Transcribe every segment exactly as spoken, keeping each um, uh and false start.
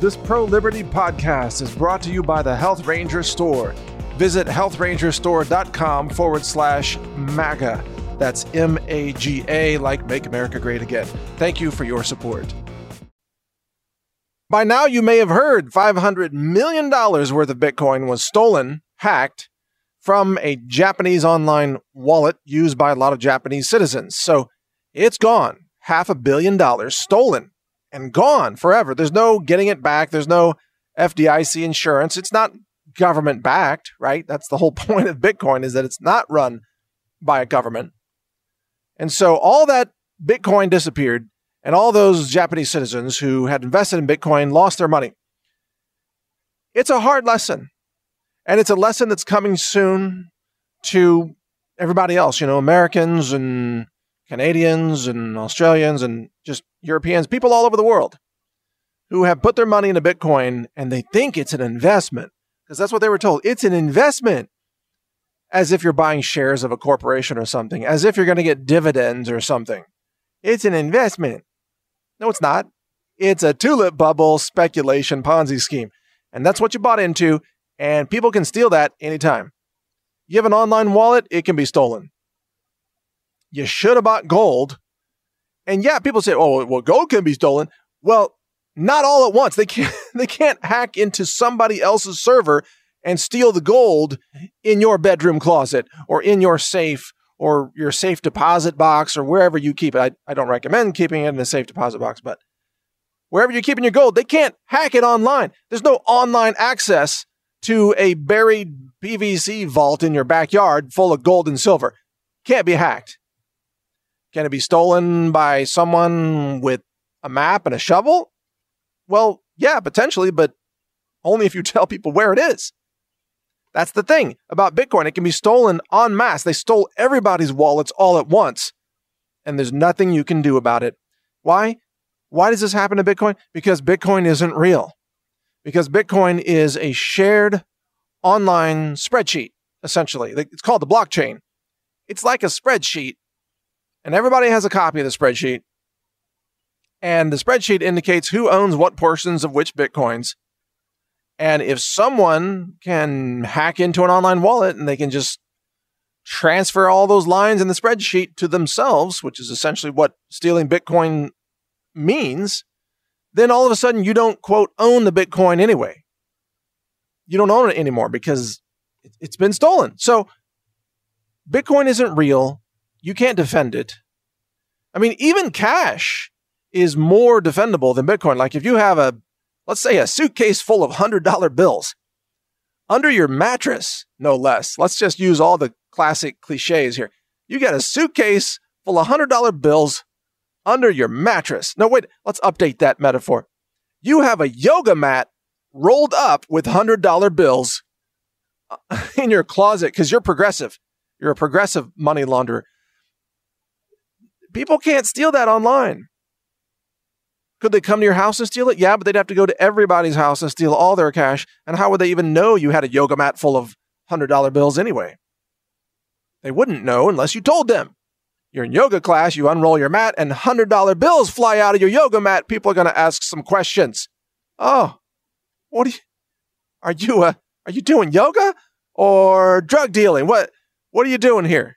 This pro-liberty podcast is brought to you by the Health Ranger Store. Visit health ranger store dot com forward slash MAGA. That's M A G A, like Make America Great Again. Thank you for your support. By now, you may have heard five hundred million dollars worth of Bitcoin was stolen, hacked, from a Japanese online wallet used by a lot of Japanese citizens. So it's gone. Half a billion dollars stolen and gone forever. There's no getting it back. There's no F D I C insurance. It's not government backed, right? That's the whole point of Bitcoin, is that it's not run by a government. And so all that Bitcoin disappeared, and all those Japanese citizens who had invested in Bitcoin lost their money. It's a hard lesson. And it's a lesson that's coming soon to everybody else, you know, Americans and Canadians and Australians and just Europeans, people all over the world who have put their money into Bitcoin and they think it's an investment, because that's what they were told. It's an investment, as if you're buying shares of a corporation or something, as if you're going to get dividends or something. It's an investment. No, it's not. It's a tulip bubble speculation Ponzi scheme. And that's what you bought into, and people can steal that anytime. You have an online wallet, it can be stolen. You should have bought gold. And yeah, people say, oh, well, gold can be stolen. Well, not all at once. They can't, they can't hack into somebody else's server and steal the gold in your bedroom closet or in your safe or your safe deposit box or wherever you keep it. I, I don't recommend keeping it in a safe deposit box, but wherever you're keeping your gold, they can't hack it online. There's no online access to a buried P V C vault in your backyard full of gold and silver. Can't be hacked. Can it be stolen by someone with a map and a shovel? Well, yeah, potentially, but only if you tell people where it is. That's the thing about Bitcoin. It can be stolen en masse. They stole everybody's wallets all at once, and there's nothing you can do about it. Why? Why does this happen to Bitcoin? Because Bitcoin isn't real. Because Bitcoin is a shared online spreadsheet, essentially. It's called the blockchain. It's like a spreadsheet, and everybody has a copy of the spreadsheet. And the spreadsheet indicates who owns what portions of which Bitcoins. And if someone can hack into an online wallet and they can just transfer all those lines in the spreadsheet to themselves, which is essentially what stealing Bitcoin means, then all of a sudden you don't, quote, own the Bitcoin anyway. You don't own it anymore because it's been stolen. So Bitcoin isn't real. You can't defend it. I mean, even cash is more defendable than Bitcoin. Like if you have a, let's say a suitcase full of one hundred dollar bills under your mattress, no less. Let's just use all the classic cliches here. You got a suitcase full of one hundred dollar bills under your mattress. No, wait, let's update that metaphor. You have a yoga mat rolled up with one hundred dollar bills in your closet because you're progressive. You're a progressive money launderer. People can't steal that online. Could they come to your house and steal it? Yeah, but they'd have to go to everybody's house and steal all their cash. And how would they even know you had a yoga mat full of one hundred dollar bills anyway? They wouldn't know unless you told them. You're in yoga class, you unroll your mat, and one hundred dollar bills fly out of your yoga mat. People are going to ask some questions. Oh, what are you, are you, uh, are you doing yoga or drug dealing? What, what are you doing here?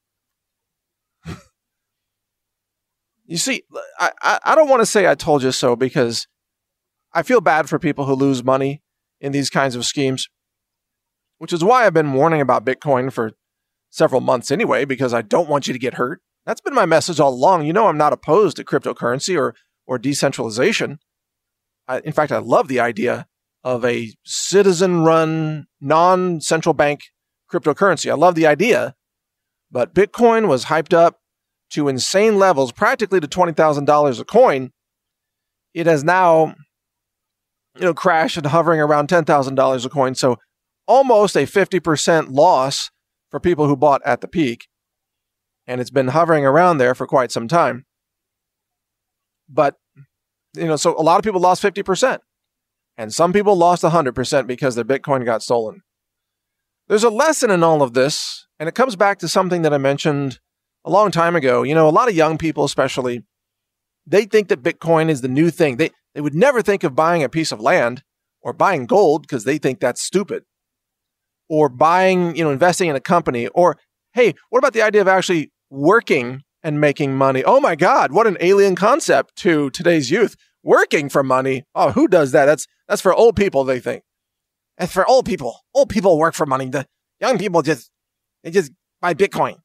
You see, I, I, I don't want to say I told you so because I feel bad for people who lose money in these kinds of schemes, which is why I've been warning about Bitcoin for several months anyway, because I don't want you to get hurt. That's been my message all along. You know, I'm not opposed to cryptocurrency or, or decentralization. I, in fact, I love the idea of a citizen-run, non-central bank cryptocurrency. I love the idea, but Bitcoin was hyped up to insane levels, practically to twenty thousand dollars a coin. It has now, you know, crashed and hovering around ten thousand dollars a coin. So almost a fifty percent loss for people who bought at the peak. And it's been hovering around there for quite some time. But, you know, so a lot of people lost fifty percent. And some people lost one hundred percent because their Bitcoin got stolen. There's a lesson in all of this, and it comes back to something that I mentioned a long time ago. You know, a lot of young people especially, they think that Bitcoin is the new thing. They They would never think of buying a piece of land or buying gold because they think that's stupid. Or buying, you know, investing in a company. Or, hey, what about the idea of actually working and making money? Oh my God, what an alien concept to today's youth. Working for money. Oh, who does that? That's that's for old people, they think. That's for old people. Old people work for money. The young people just, they just buy Bitcoin.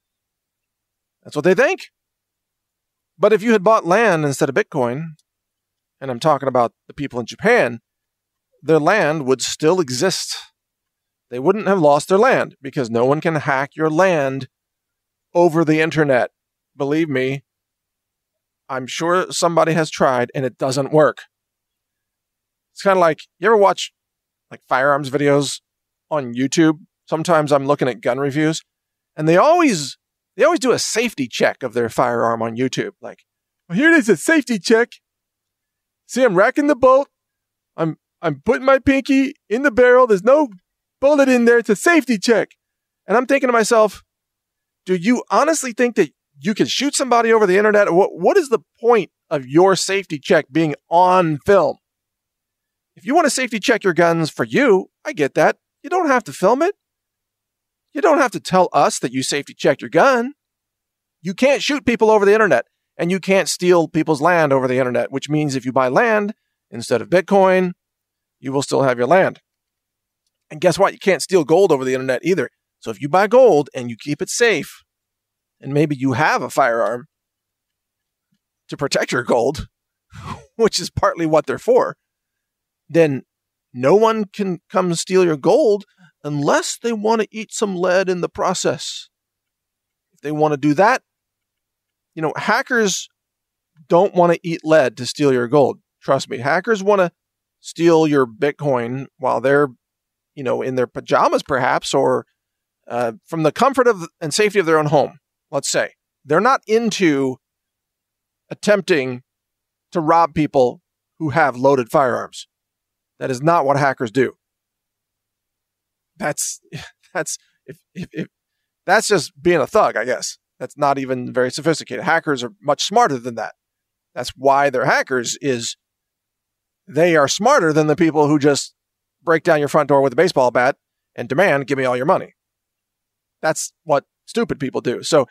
That's what they think. But if you had bought land instead of Bitcoin, and I'm talking about the people in Japan, their land would still exist. They wouldn't have lost their land because no one can hack your land over the internet. Believe me, I'm sure somebody has tried and it doesn't work. It's kind of like, you ever watch like firearms videos on YouTube? Sometimes I'm looking at gun reviews and they always they always do a safety check of their firearm on YouTube. Like, well, here it is, a safety check. See, I'm racking the bolt. I'm I'm putting my pinky in the barrel. There's no bullet in there. It's a safety check. And I'm thinking to myself, do you honestly think that you can shoot somebody over the internet? What What is the point of your safety check being on film? If you want to safety check your guns for you, I get that. You don't have to film it. You don't have to tell us that you safety checked your gun. You can't shoot people over the internet, and you can't steal people's land over the internet, which means if you buy land instead of Bitcoin, you will still have your land. And guess what? You can't steal gold over the internet either. So if you buy gold and you keep it safe, and maybe you have a firearm to protect your gold, which is partly what they're for, then no one can come steal your gold unless they want to eat some lead in the process. If they want to do that, you know, hackers don't want to eat lead to steal your gold. Trust me, hackers want to steal your Bitcoin while they're, you know, in their pajamas perhaps, or uh, from the comfort of and safety of their own home. Let's say they're not into attempting to rob people who have loaded firearms. That is not what hackers do. That's that's if, if, if that's just being a thug, I guess. That's not even very sophisticated. Hackers are much smarter than that. That's why they're hackers, is they are smarter than the people who just break down your front door with a baseball bat and demand, give me all your money. That's what stupid people do. So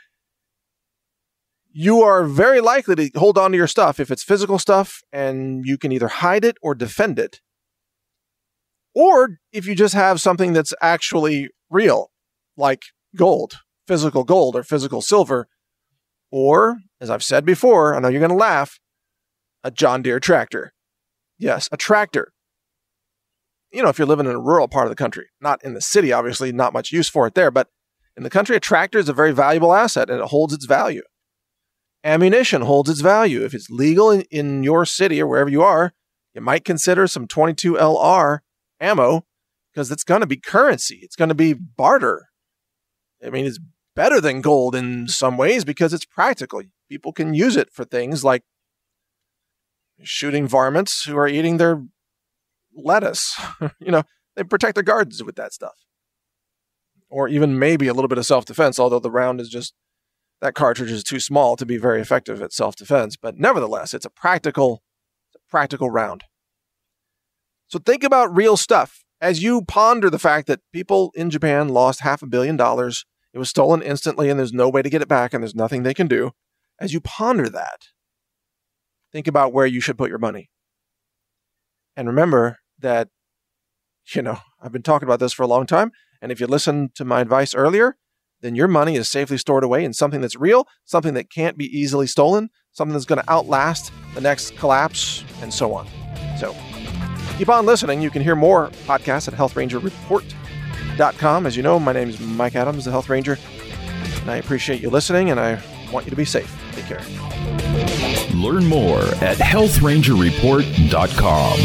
you are very likely to hold on to your stuff if it's physical stuff and you can either hide it or defend it. Or if you just have something that's actually real, like gold, physical gold or physical silver, or, as I've said before, I know you're going to laugh, a John Deere tractor. Yes, a tractor. You know, if you're living in a rural part of the country, not in the city, obviously, not much use for it there, but in the country, a tractor is a very valuable asset and it holds its value. Ammunition holds its value. If it's legal in, in your city or wherever you are, you might consider some twenty-two L R ammo because it's going to be currency. It's going to be barter. I mean, it's better than gold in some ways because it's practical. People can use it for things like shooting varmints who are eating their lettuce. You know, they protect their gardens with that stuff. Or even maybe a little bit of self-defense, although the round is just, that cartridge is too small to be very effective at self-defense. But nevertheless, it's a practical, it's a practical round. So think about real stuff. As you ponder the fact that people in Japan lost half a billion dollars, it was stolen instantly and there's no way to get it back and there's nothing they can do. As you ponder that, think about where you should put your money. And remember that, you know, I've been talking about this for a long time. And if you listened to my advice earlier, then your money is safely stored away in something that's real, something that can't be easily stolen, something that's going to outlast the next collapse, and so on. So keep on listening. You can hear more podcasts at health ranger report dot com. As you know, my name is Mike Adams, the Health Ranger, and I appreciate you listening, and I want you to be safe. Take care. Learn more at health ranger report dot com.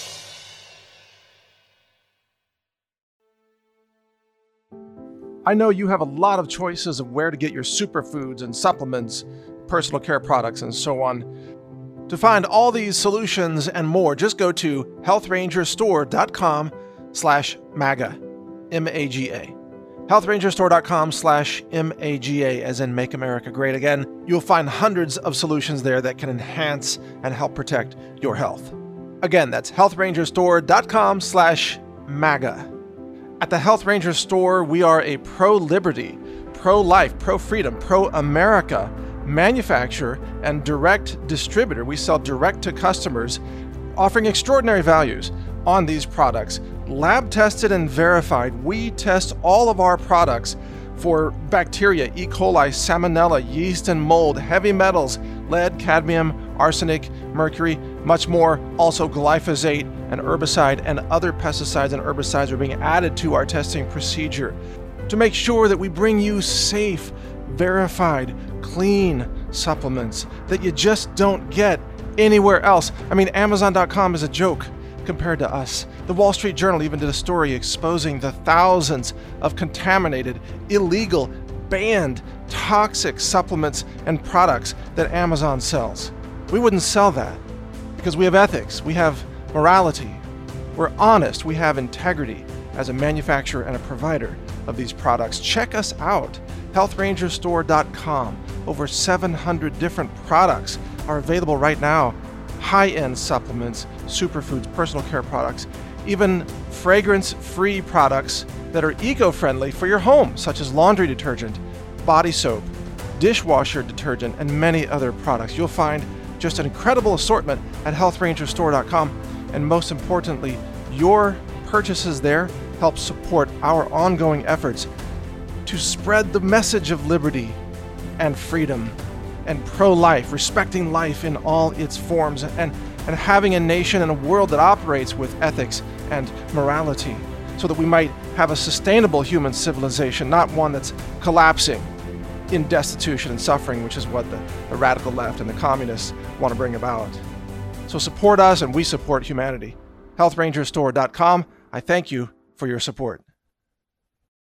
I know you have a lot of choices of where to get your superfoods and supplements, personal care products, and so on. To find all these solutions and more, just go to health ranger store dot com slash MAGA, M A G A. healthrangerstore.com slash M-A-G-A, as in Make America Great Again. You'll find hundreds of solutions there that can enhance and help protect your health. Again, that's healthrangerstore.com slash MAGA. At the Health Ranger Store, we are a pro-liberty, pro-life, pro-freedom, pro-America manufacturer and direct distributor. We sell direct to customers, offering extraordinary values on these products. Lab tested and verified. We test all of our products for bacteria, E. coli, salmonella, yeast and mold, heavy metals, lead, cadmium, arsenic, mercury, much more. Also glyphosate, an herbicide, and other pesticides and herbicides are being added to our testing procedure to make sure that we bring you safe, verified, clean supplements that you just don't get anywhere else. I mean, Amazon dot com is a joke compared to us. The Wall Street Journal even did a story exposing the thousands of contaminated, illegal, banned, toxic supplements and products that Amazon sells. We wouldn't sell that because we have ethics, we have morality, we're honest, we have integrity as a manufacturer and a provider of these products. Check us out, health ranger store dot com. Over seven hundred different products are available right now. High-end supplements, superfoods, personal care products, even fragrance-free products that are eco-friendly for your home, such as laundry detergent, body soap, dishwasher detergent, and many other products. You'll find just an incredible assortment at health ranger store dot com, and most importantly, your purchases there help support our ongoing efforts to spread the message of liberty and freedom and pro-life, respecting life in all its forms, and, and having a nation and a world that operates with ethics and morality so that we might have a sustainable human civilization, not one that's collapsing in destitution and suffering, which is what the, the radical left and the communists want to bring about. So support us and we support humanity. health ranger store dot com. I thank you for your support.